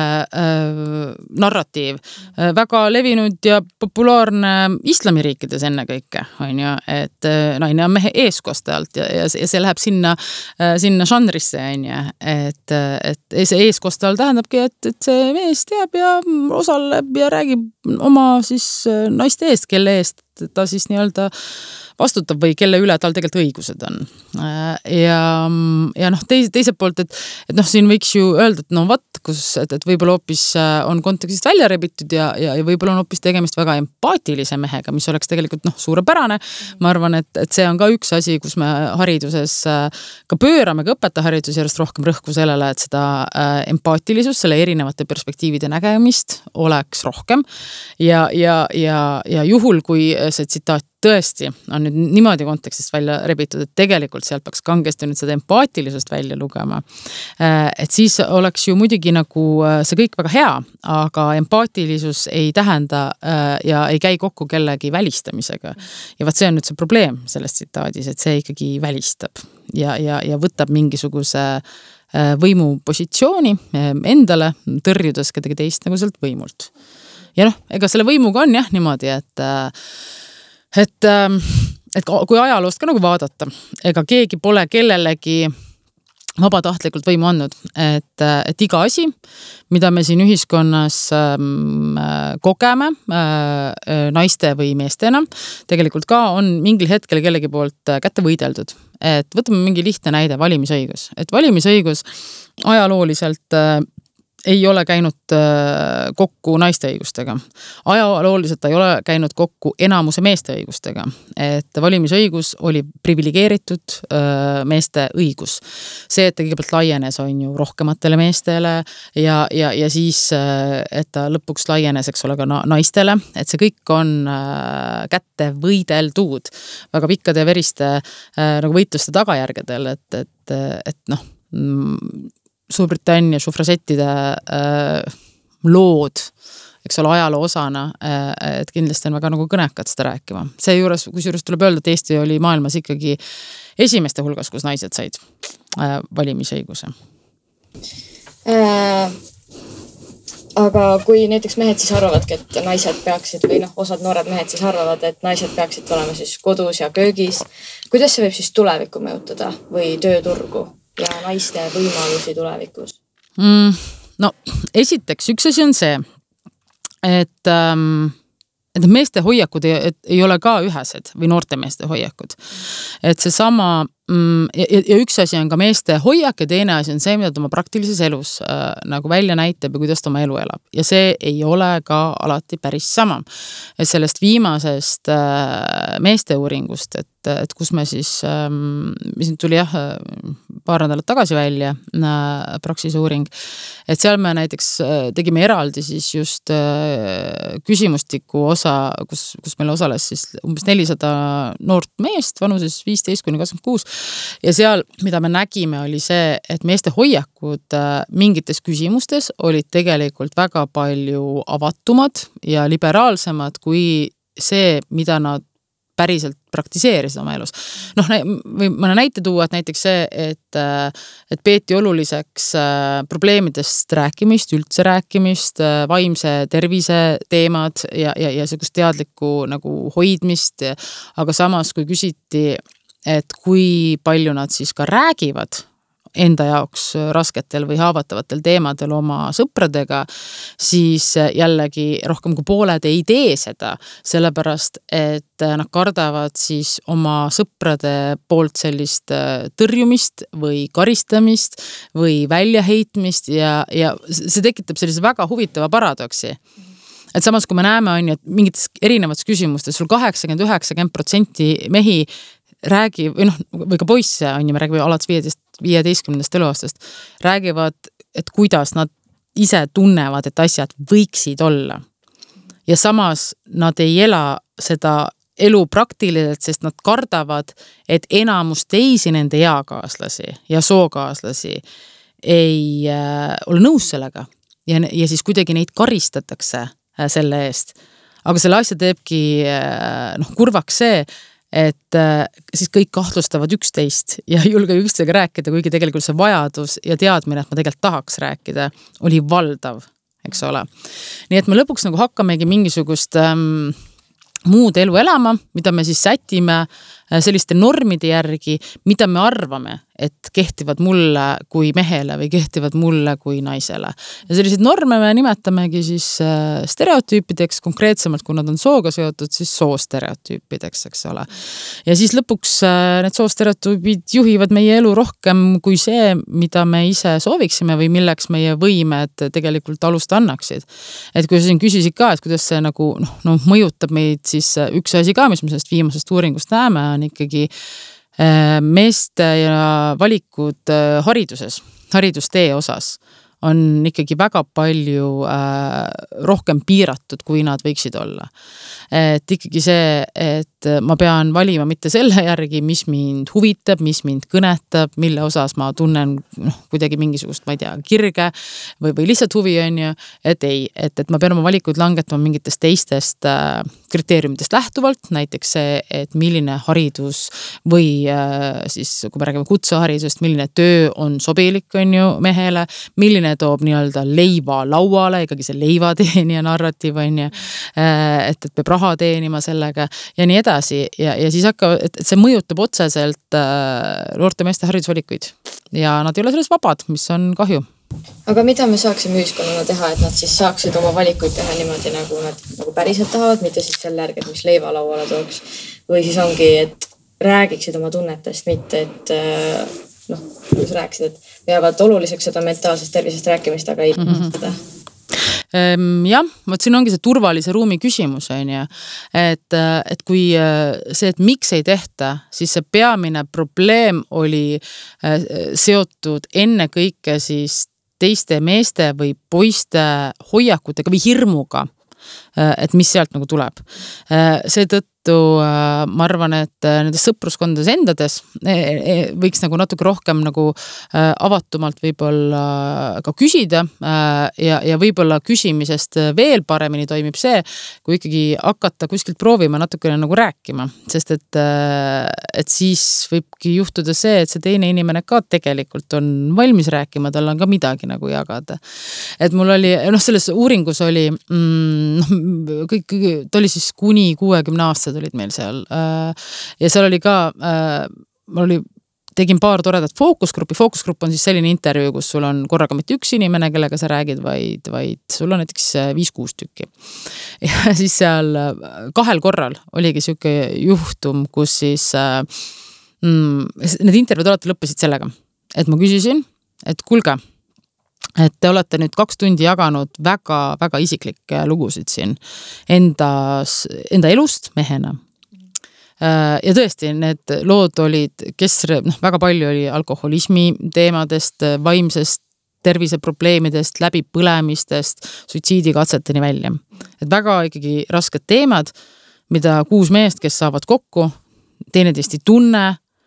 äh, narratiiv. Väga levinud ja populaarne islamiriikides enne kõike, on ju, et naine on mehe eeskoste alt ja, ja see läheb sinna, sinna žanrisse, on ju, et, et see eeskoste all tähendabki, et, et see mees teab ja osaleb ja räägib oma siis naiste eest, kelle eest ta siis nii-öelda vastutab või kelle üle tal tegelikult õigused on. Ja, ja noh, teis, teiselt poolt, et, et noh, siin võiks ju öelda, et no vat, kus, et, et võib-olla hoopis on kontekstist välja rebitud ja, ja, ja võib-olla on hoopis tegemist väga empaatilise mehega, mis oleks tegelikult noh, suurepärane. Ma arvan, et, et see on ka üks asi, kus me hariduses ka pöörame, ka õpetajaharidus järjest rohkem rõhku sellele, et seda empaatilisust, selle erinevate perspektiivide nägemist oleks rohkem. Ja, ja, ja, ja juhul, kui see tsitaat tõesti on nüüd niimoodi kontekstist välja rebitud, et tegelikult sealt peaks kangesti nüüd seda empaatilisust välja lugema. Et siis oleks ju muidugi nagu see kõik väga hea, aga empaatilisus ei tähenda ja ei käi kokku kellegi välistamisega. Ja vaat see on nüüd see probleem selles tsitaadis, et see ikkagi välistab ja, ja, ja võtab mingisuguse võimupositsiooni endale, tõrjudes kedagi teist nagu sealt võimult. Ja noh, ega selle võimuga on jah niimoodi, et et, et kui ajaloost ka nagu vaadata, ega keegi pole kellelegi vabatahtlikult võimu andnud, et, et iga asi, mida me siin ühiskonnas kogeme naiste või meestena, tegelikult ka on mingil hetkel kellegi poolt kätte võideldud. Et võtame mingi lihtne näide, valimisõigus. Et valimisõigus ajalooliselt ei ole käinud kokku naiste õigustega. Ajalooliselt ta ei ole käinud kokku enamuse meeste õigustega. Et valimisõigus oli privilegeeritud meeste õigus. See, et ta kõigepealt laienes, on ju rohkematele meestele ja, ja, ja siis, et ta lõpuks laienes, eks ole, ka naistele. Et see kõik on kätte võideldud väga pikkade ja veriste nagu võitluste tagajärgedel, et, et, et noh, Suurbritannia sufrasettide äh, lood, eks ole, ajaloo osana, et kindlasti on väga nagu kõnekad seda rääkima. See juures, kus juures tuleb öelda, et Eesti oli maailmas ikkagi esimeste hulgas, kus naised said äh, valimisõiguse. Äh, aga kui näiteks mehed siis arvavadki, et naised peaksid, või noh, osad noored mehed siis arvavad, et naised peaksid olema siis kodus ja köögis, kuidas see võib siis tulevikku mõjutada või tööturgu ja naiste võimalusi tulevikus? Mm, no, esiteks, üks asi on see, et, ähm, et meeste hoiakud ei, et, ei ole ka ühesed või noorte meeste hoiakud. Et see sama, mm, ja, ja üks asi on ka meeste hoiak ja teine asi on see, mida ta oma praktilises elus äh, nagu välja näitab ja kuidas ta oma elu elab. Ja see ei ole ka alati päris sama. Et sellest viimasest äh, meeste uuringust, et, et kus me siis, ähm, mis nüüd tuli jah, paar nädalat tagasi välja, äh, Praxise uuring, et seal me näiteks äh, tegime eraldi siis just äh, küsimustiku osa, kus, kus meil osales siis umbes nelisada noort meest vanuses viisteist kuni kakskümmend kuus ja seal, mida me nägime, oli see, et meeste hoiakud äh, mingites küsimustes olid tegelikult väga palju avatumad ja liberaalsemad kui see, mida nad päriselt praktiseerisid oma elus. Noh, või mõne näite tuua, et näiteks see, et, et peeti oluliseks probleemidest rääkimist, üldse rääkimist, vaimse tervise teemad ja, ja, ja sellist teadlikku nagu hoidmist, aga samas, kui küsiti, et kui palju nad siis ka räägivad enda jaoks rasketel või haavatavatel teemadel oma sõpradega, siis jällegi rohkem kui pooled ei tee seda, sellepärast, et nad kardavad siis oma sõprade poolt sellist tõrjumist või karistamist või väljaheitmist ja, ja see tekitab sellise väga huvitava paradoksi. Et samas, kui me näeme, on ju, et mingites erinevates küsimustes sul kaheksakümmend üheksakümmend protsenti mehi räägi, või noh, või ka poisse on ju, me räägime alates viieteistkümnendast eluaastast, räägivad, et kuidas nad ise tunnevad, et asjad võiksid olla. Ja samas nad ei ela seda elu praktiliselt, sest nad kardavad, et enamus teisi nende eakaaslasi ja sookaaslasi ei äh, ole nõus sellega. Ja, ja siis kuidagi neid karistatakse äh, selle eest. Aga selle asja teebki äh, noh, kurvaks see, et siis kõik kahtlustavad üksteist ja julge üksteisega rääkida, kuigi tegelikult see vajadus ja teadmine, et ma tegelikult tahaks rääkida, oli valdav, eks ole. Nii et me lõpuks nagu hakkamegi mingisugust ähm, muud elu elama, mida me siis sätime selliste normide järgi, mida me arvame, et kehtivad mulle kui mehele või kehtivad mulle kui naisele. Ja selliseid norme me nimetamegi siis stereotüüpideks, konkreetsemalt, kui nad on sooga seotud, siis soostereotüüpideks, eks ole. Ja siis lõpuks need soostereotüüpid juhivad meie elu rohkem kui see, mida me ise sooviksime või milleks meie võimed tegelikult alust annaksid. Et kui sa siin küsisid ka, et kuidas see nagu noh, no, mõjutab meid, siis üks asi ka, mis me sellest viimasest uuringust näeme, on ikkagi meeste ja valikud hariduses, haridustee osas on ikkagi väga palju äh, rohkem piiratud, kui nad võiksid olla. Et ikkagi see, et ma pean valima mitte selle järgi, mis mind huvitab, mis mind kõnetab, mille osas ma tunnen noh, kuidagi mingisugust, ma ei tea, kirge või, või lihtsalt huvi on ju, et ei, et, et ma pean oma valikuid langetama mingitest teistest äh, kriteeriumidest lähtuvalt, näiteks see, et milline haridus või äh, siis, kui me räägime kutseharidusest, milline töö on sobilik, on ju, mehele, milline toob nii-öelda leiva lauale, ikkagi see leivateenija narratiiv on ju, et, et peab raha teenima sellega ja nii edasi ja, ja siis hakka, et, et see mõjutab otseselt noorte meeste haridusvalikuid ja nad ei ole selles vabad, mis on kahju. Aga mida me saaksime ühiskonnana teha, et nad siis saaksid oma valikuid teha niimoodi, nagu nad nagu päriselt tahavad, mitte siis selle järgi, et mis leiva lauale tooks või siis ongi, et räägiksid oma tunnetest, mitte et noh, kui sa rääksid, et peavad oluliseks seda mentaalsest tervisest rääkimist, aga ei mm-hmm. seda. Ehm, jah, võt siin ongi see turvalise ruumi küsimus, on ju, et, et kui see, et miks ei tehta, siis see peamine probleem oli seotud enne kõike siis teiste meeste või poiste hoiakutega või hirmuga, et mis sealt nagu tuleb. Seetõttu seetõttu äh, ma arvan, et äh, nendes sõpruskondades endades e, e, võiks nagu natuke rohkem nagu äh, avatumalt võib-olla ka küsida äh, ja, ja võib-olla küsimisest veel paremini toimib see, kui ikkagi hakata kuskilt proovima natukene nagu rääkima, sest et, äh, et siis võibki juhtuda see, et see teine inimene ka tegelikult on valmis rääkima, tal on ka midagi nagu jagada. Et mul oli, noh, selles uuringus oli mm, kõik, ta oli siis kuni kuuekümne aastased olid meil seal ja seal oli ka, ma oli, tegin paar toredat fookusgruppi, fookusgrupp on siis selline intervjuu, kus sul on korraga mitte üks inimene, kellega sa räägid, vaid, vaid sul on näiteks viis-kuus tükki. Ja siis seal kahel korral oligi siuke juhtum, kus siis mm, need intervjuud alati lõppesid sellega, et ma küsisin, et kulge, et te olete nüüd kaks tundi jaganud väga, väga isiklikke lugusid siin endas, enda elust mehena. Ja tõesti, need lood olid, kes noh, väga palju oli alkoholismi teemadest, vaimsest terviseprobleemidest, läbi põlemistest, suitsiidikatseteni välja. Et väga ikkagi rasked teemad, mida kuus meest, kes saavad kokku, teineteist ei tunne,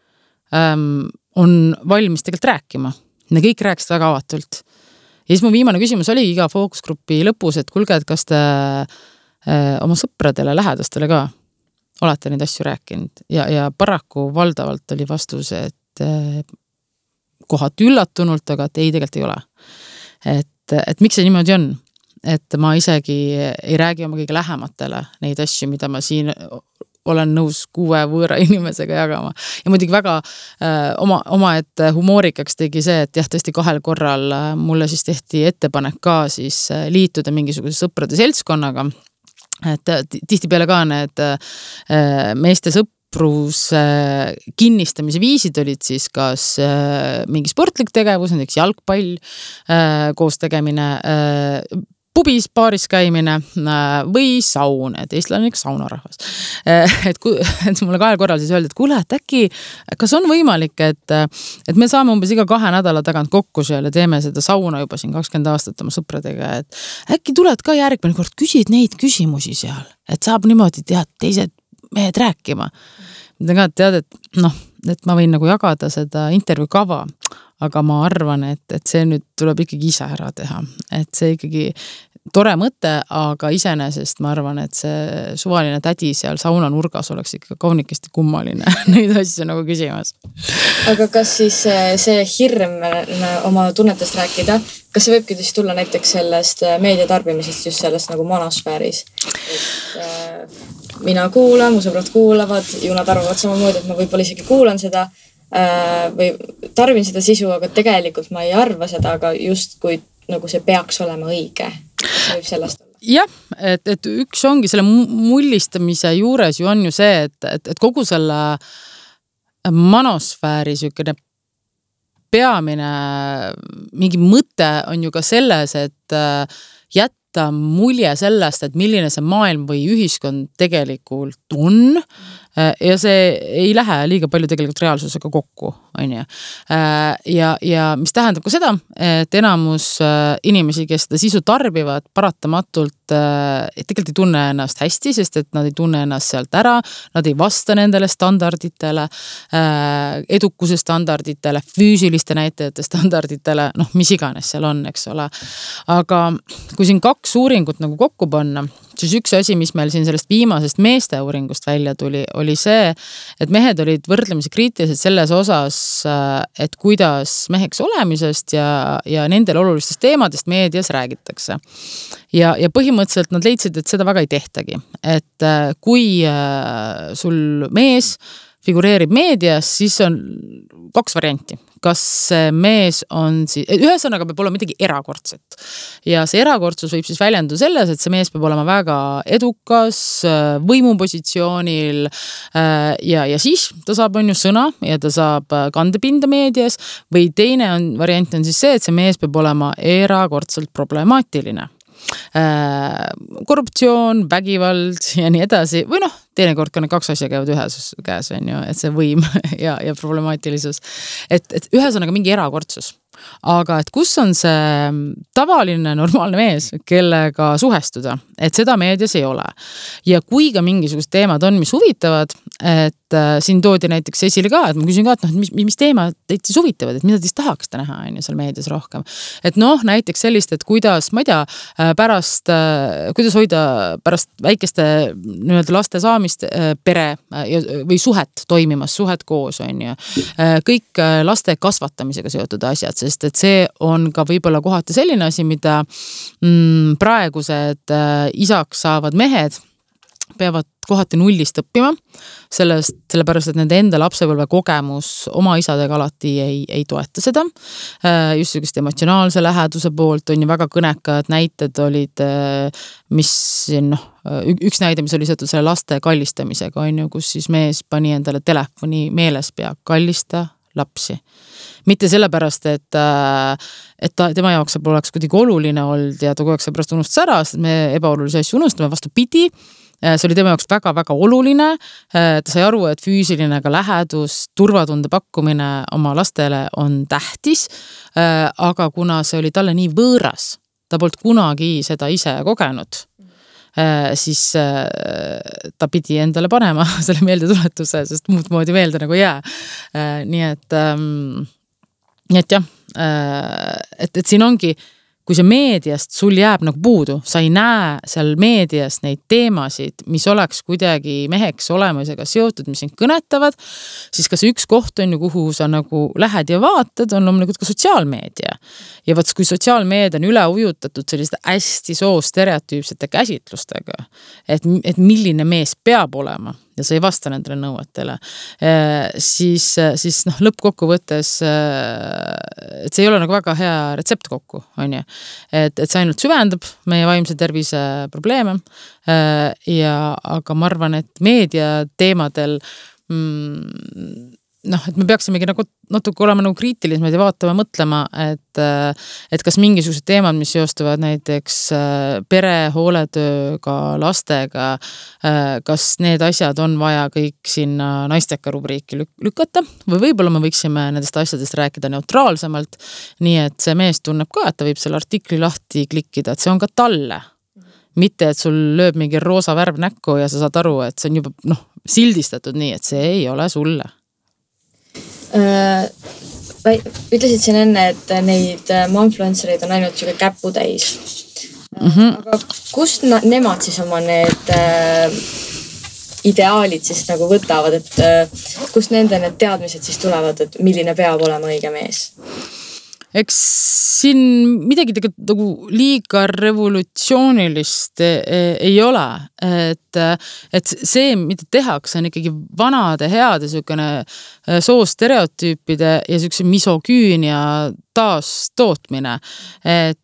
on valmis tegelikult rääkima. Ne kõik rääksid väga avatult. Ja siis mu viimane küsimus oli iga fookusgrupi lõpus, et kulge, et kas te äh, oma sõpradele, lähedastele ka olete neid asju rääkinud. Ja, ja paraku valdavalt oli vastus, et äh, kohati üllatunult, aga et ei, tegelikult ei ole. Et, et miks see niimoodi on? Et ma isegi ei räägi oma kõige lähematele neid asju, mida ma siin olen nõus kuue võõra inimesega jagama. Ja muidugi väga äh, oma, oma et humoorikaks tegi see, et jah, tõesti kahel korral äh, mulle siis tehti ettepanek ka siis äh, liituda mingisuguse sõprade seltskonnaga. Et äh, tihti peale ka need äh, meeste sõprus äh, kinnistamise viisid olid siis kas äh, mingi sportlik tegevus, näiteks jalgpall äh, koos tegemine, äh, pubis, baaris käimine või saun, et Eestil on ikka saunarahvas. Et, et mulle kahel korral siis öeldi, et kuule, et äkki, kas on võimalik, et, et me saame umbes iga kahe nädala tagant kokku seal ja teeme seda sauna juba siin kakskümmend aastat oma sõpradega, et äkki tuled ka järgmine kord, küsid neid küsimusi seal, et saab niimoodi tead teised mehed rääkima. Mida ka tead, et noh, et ma võin nagu jagada seda intervjuu kava, aga ma arvan, et, et see nüüd tuleb ikkagi ise ära teha. Et see ikkagi tore mõte, aga iseenesest ma arvan, et see suvaline tädi seal sauna nurgas oleks ikka kaunikesti kummaline neid asju nagu küsimas. Aga kas siis see hirm oma tunnetest rääkida, kas see võibki siis tulla näiteks sellest meediatarbimisest just sellest nagu monosfääris? Et mina kuulan, mu sõbrad kuulavad, ju nad arvavad samamoodi, et ma võib-olla isegi kuulan seda või tarbin seda sisu, aga tegelikult ma ei arva seda, aga just kui nagu see peaks olema õige. See võib sellest olla. Jah, et, et üks ongi selle mullistamise juures ju on ju see, et, et, et kogu selle manosfääri sükene peamine mingi mõte on ju ka selles, et jätta mulje sellest, et milline see maailm või ühiskond tegelikult on ja see ei lähe liiga palju tegelikult reaalsusega kokku, on ju. Ja, ja mis tähendab ka seda, et enamus inimesi, kes seda sisu tarbivad, paratamatult tegelikult ei tunne ennast hästi, sest et nad ei tunne ennast sealt ära, nad ei vasta nendele standarditele, edukuse standarditele, füüsiliste näitajate standarditele, noh, mis iganes seal on, eks ole. Aga kui siin kaks uuringut nagu kokku panna, siis üks asi, mis meil siin sellest viimasest meeste uuringust välja tuli, oli see, et mehed olid võrdlemisi kriitilised selles osas, et kuidas meheks olemisest ja, ja nendel olulistest teemadest meedias räägitakse. Ja, ja põhimõtteliselt nad leidsid, et seda väga ei tehtagi. Et kui sul mees figureerib meedias, siis on kaks varianti. Kas mees on siis, ühesõnaga peab olema midagi erakordset. Ja see erakordsus võib siis väljendu selles, et see mees peab olema väga edukas, võimupositsioonil ja, ja siis ta saab on ju sõna ja ta saab kandepinda meedias või teine on, variant on siis see, et see mees peab olema erakordselt problemaatiline. Korruptsioon, vägivald ja nii edasi või noh, teinekord ka need kaks asja käivad ühes käes on ju, et see võim ja, ja problemaatilisus et, et ühesõnaga mingi erakordsus aga et kus on see tavaline normaalne mees, kellega suhestuda, et seda meedias ei ole. Ja kui ka mingisugused teemad on, mis huvitavad, et äh, siin toodi näiteks esile ka, et ma küsin ka, et noh, mis, mis teemad teid siis huvitavad, et mida te siis tahaksite näha on ju seal meedias rohkem. Et noh, näiteks sellist, et kuidas, ma ei tea, pärast, äh, kuidas hoida pärast väikeste nii-öelda laste saamist äh, pere äh, või suhet toimimas, suhet koos on ju. Äh, kõik äh, laste kasvatamisega seotud asjad, sest et see on ka võib-olla kohati selline asi, mida mm, praegused äh, isaks saavad mehed peavad kohati nullist õppima, sellest, sellepärast, et nende enda lapsepõlve kogemus oma isadega alati ei, ei toeta seda. Äh, just sellist emotsionaalse läheduse poolt on ju väga kõnekad näited olid, äh, mis noh, üks näide, mis oli seotud selle laste kallistamisega on ju, kus siis mees pani endale telefoni meeles pea kallista lapsi. Mitte sellepärast, et, et ta, tema jaoks oleks kuidagi oluline olnud ja ta kogu aeg seepärast unustas ära, sest me ebaolulisi asju unustame vastupidi. See oli tema jaoks väga-väga oluline. Ta sai aru, et füüsiline ka lähedus, turvatunde pakkumine oma lastele on tähtis, aga kuna see oli talle nii võõras, ta polnud kunagi seda ise kogenud, siis ta pidi endale panema selle meeldetuletuse, sest muud moodi meelde nagu jää. Nii et, nii et jah, et, et siin ongi, kui see meediast sul jääb nagu puudu, sa ei näe seal meedias neid teemasid, mis oleks kuidagi meheks olemisega seotud, mis sind kõnetavad, siis ka see üks koht on ju, kuhu sa nagu lähed ja vaatad, on loomulikult ka sotsiaalmeedia. Ja vaat, kui sotsiaalmeedia on üle ujutatud selliste hästi soo stereotüüpsete käsitlustega, et, et milline mees peab olema, ja sa ei vasta nendele nõuetele, siis, siis noh, lõppkokkuvõttes, et see ei ole nagu väga hea retsept kokku, on ju. Et, et see ainult süvendab meie vaimse tervise probleeme, ja, aga ma arvan, et meedia teemadel mm, noh, et me peaksimegi nagu natuke olema nagu kriitilised ja vaatama, mõtlema, et, et kas mingisugused teemad, mis seostuvad näiteks pere, hooletööga, lastega, kas need asjad on vaja kõik sinna naisteka rubriiki lük- lükata või võib-olla me võiksime nendest asjadest rääkida neutraalsemalt, nii et see mees tunneb ka, et ta võib selle artikli lahti klikkida, et see on ka talle. Mitte, et sul lööb mingi roosa värv näkku ja sa saad aru, et see on juba noh, sildistatud nii, et see ei ole sulle. Äh, ütlesid siin enne, et neid momfluencereid on ainult siuke käppu täis. Mm-hmm. Aga kust na- nemad siis oma need äh, ideaalid siis nagu võtavad, et äh, kust nende need teadmised siis tulevad, et milline peab olema õige mees? Eks siin midagi tegelikult nagu liiga revolutsioonilist ei ole, et, et see, mida tehakse, on ikkagi vanade heade sükene soostereotüüpide ja sükse misoküünia taas tootmine, et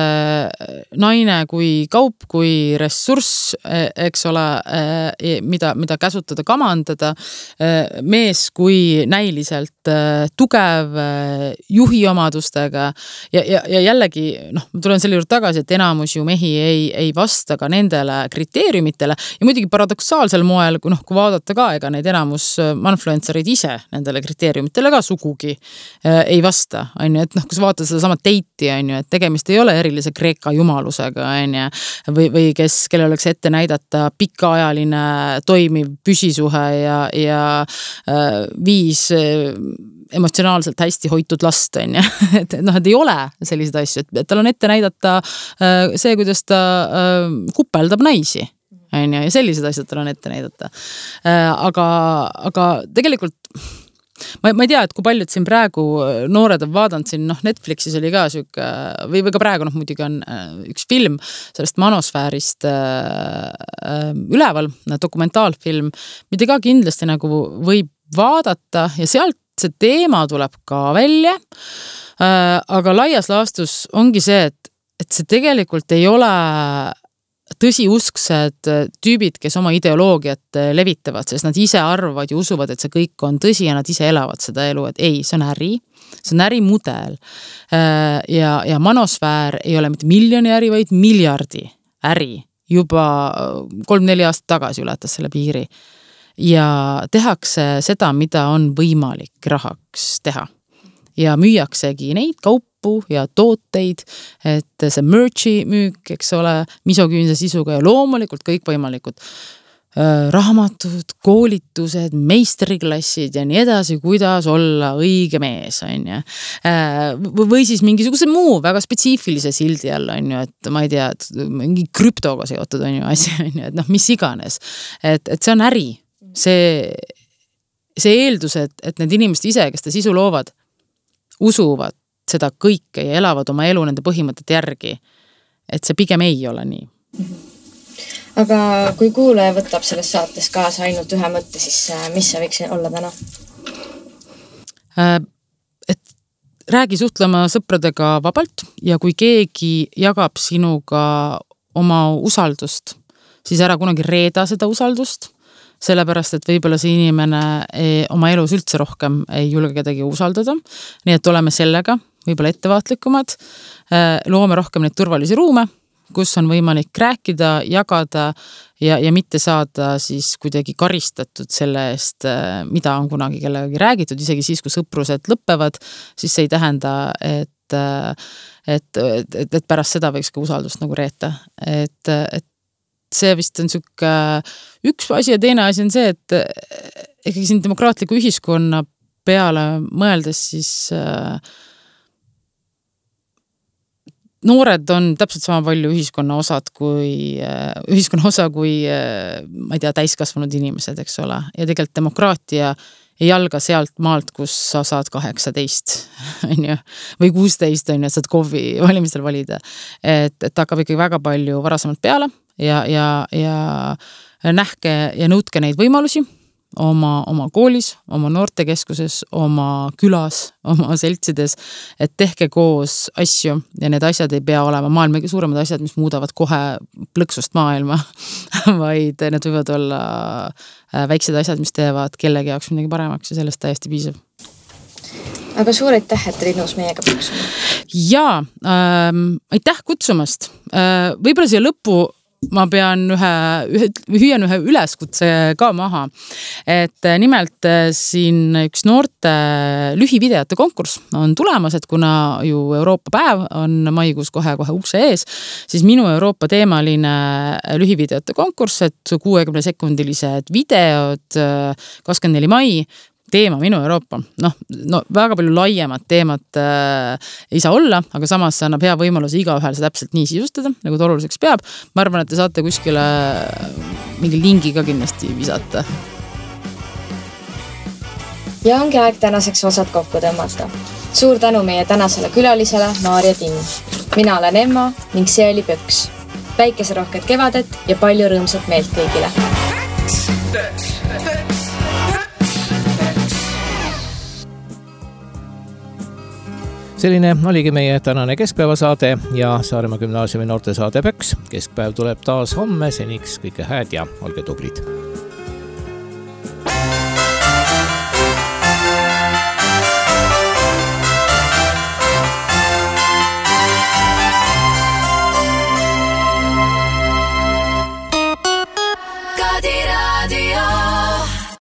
naine kui kaup, kui ressurss, eks ole, mida, mida käsutada, kamandada, mees kui näiliselt tugev juhi omadustega ja, ja, ja jällegi, noh, ma tulen selle juurde tagasi, et enamus ju mehi ei, ei vasta ka nendele kriteeriumitele ja muidugi paradoksaalsel moel, kui, noh, kui vaadata ka, ega neid enamus influencerid ise nendele kriteeriumitele ka sugugi ei vasta, on ju, et noh, kui sa vaatad seda sama teiti, on ju, et tegemist ei ole erilise Kreeka jumalusega, on ju, või, või kes, kelle oleks ette näidata pikaajaline toimiv püsisuhe ja, ja äh, viis äh, emotsionaalselt hästi hoitud last, on ju, et noh, et ei ole selliseid asju, et tal on ette näidata äh, see, kuidas ta äh, kupeldab naisi, on ju, ja sellised asjad tal on ette näidata. Äh, aga, aga tegelikult Ma, ma ei tea, et kui paljud siin praegu noored on vaadanud siin, noh, Netflixis oli ka süke, või, või ka praegu, noh, muidugi on üks film sellest manosfäärist äh, üleval, dokumentaalfilm, mida ka kindlasti nagu võib vaadata ja sealt see teema tuleb ka välja, äh, aga laias laastus ongi see, et, et see tegelikult ei ole tõsiusksed tüübid, kes oma ideoloogiat levitavad, sest nad ise arvavad ja usuvad, et see kõik on tõsi ja nad ise elavad seda elu, et ei, see on äri, see on ärimudel ja, ja manosfäär ei ole mitte miljoni äri, vaid miljardi äri, juba kolm-neli aastat tagasi ületas selle piiri ja tehakse seda, mida on võimalik rahaks teha. ja müüaksegi neid kaupu ja tooteid, et see merch'i müük, eks ole, misoküünse sisuga ja loomulikult kõikvõimalikud raamatud, koolitused, meistriklassid ja nii edasi, kuidas olla õige mees, on ju. Või siis mingisuguse muu väga spetsiifilise sildi all, on ju, et ma ei tea, et mingi krüptoga seotud, on ju, asi, on ju, et noh, mis iganes. Et, et see on äri. See, see eeldus, et, et need inimesed ise, kes ta sisu loovad, usuvad seda kõike ja elavad oma elu nende põhimõtete järgi, et see pigem ei ole nii. Aga kui kuulaja võtab selles saates kaasa ainult ühe mõtte, siis mis see võiks olla täna? Et räägi suhtlema sõpradega vabalt ja kui keegi jagab sinuga oma usaldust, siis ära kunagi reeda seda usaldust, sellepärast, et võib-olla see inimene ei, oma elus üldse rohkem ei julge kedagi usaldada. Nii et oleme sellega võib-olla ettevaatlikumad, loome rohkem neid turvalisi ruume, kus on võimalik rääkida, jagada ja, ja mitte saada siis kuidagi karistatud selle eest, mida on kunagi kellegi räägitud, isegi siis, kui sõprused lõppevad, siis see ei tähenda, et, et, et, et pärast seda võiks ka usaldust nagu reeta. Et, et see vist on sükke üks asi ja teine asi on see, et ikkagi siin demokraatliku ühiskonna peale mõeldes siis noored on täpselt sama palju ühiskonna osad kui, ühiskonna osa kui, ma ei tea, täiskasvanud inimesed, eks ole. Ja tegelikult demokraatia ei alga sealt maalt, kus sa saad kaheksateist on ju, või kuusteist on ju, et saad KOV-i valimistel valida. Et, et hakkab ikkagi väga palju varasemalt peale ja, ja, ja nähke ja nõutke neid võimalusi oma, oma koolis, oma noortekeskuses, oma külas, oma seltsides, et tehke koos asju ja need asjad ei pea olema maailma kõige suuremad asjad, mis muudavad kohe plõksust maailma, vaid need võivad olla väiksed asjad, mis teevad kellegi jaoks midagi paremaks ja sellest täiesti piisab. Aga suur aitäh, et Rinnus meiega põksuma. Jaa, ähm, aitäh kutsumast. Äh, võib-olla siia lõppu ma pean ühe, ühe, hüüan ühe üleskutse ka maha, et nimelt siin üks noorte lühivideote konkurss on tulemas, et kuna ju Euroopa päev on maikuus kohe-kohe ukse ees, siis minu Euroopa teemaline lühivideote konkurss, et kuuekümne sekundilised videod kakskümmend neli mai, teema minu Euroopa, noh, no väga palju laiemat teemat äh, ei saa olla, aga samas see annab hea võimaluse igaühel see täpselt nii sisustada, nagu ta oluliseks peab. Ma arvan, et te saate kuskile mingi lingi ka kindlasti visata. Ja ongi aeg tänaseks osad kokku tõmmata. Suur tänu meie tänasele külalisele Maarja Timm. Mina olen Emma ning see oli Pöks. Päikeserohket kevadet ja palju rõõmsat meelt kõigile. Selline oligi meie tänane keskpäevasaade ja Saaremaa gümnaasiumi noortesaade Pöks. Keskpäev tuleb taas homme, seniks kõike hääd ja olge tublid.